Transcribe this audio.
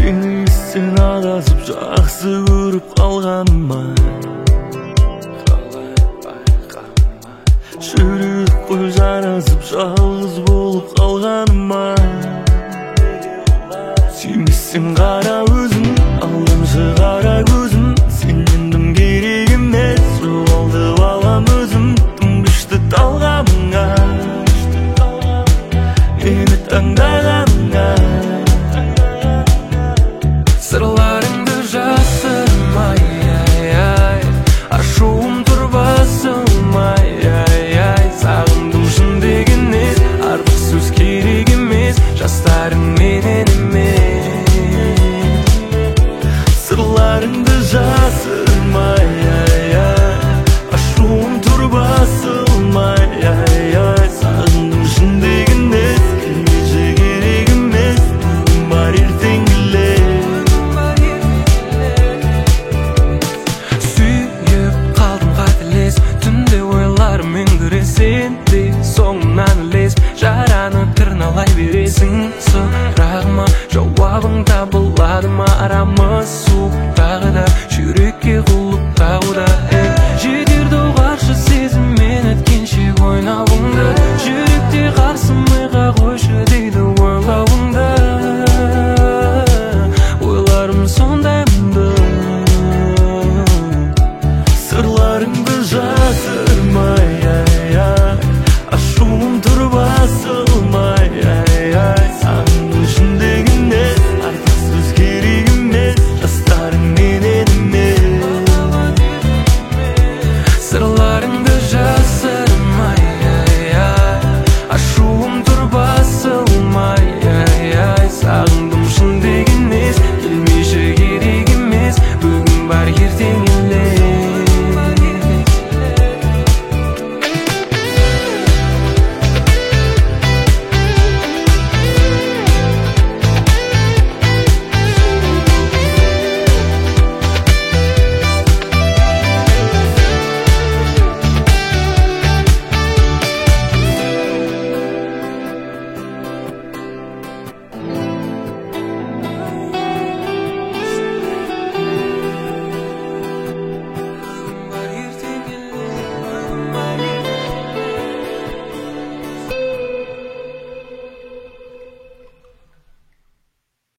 Seni sen adasып жақсы көріп қалғаныма жүрек қой жарасып жалғыз болып қалғаныма сүймесең қара өзің алдамшы қара көзім сенен дым керек емес жоғалтып алам өзім тым күшті талғамыңа мені таңдағаныңа сырлар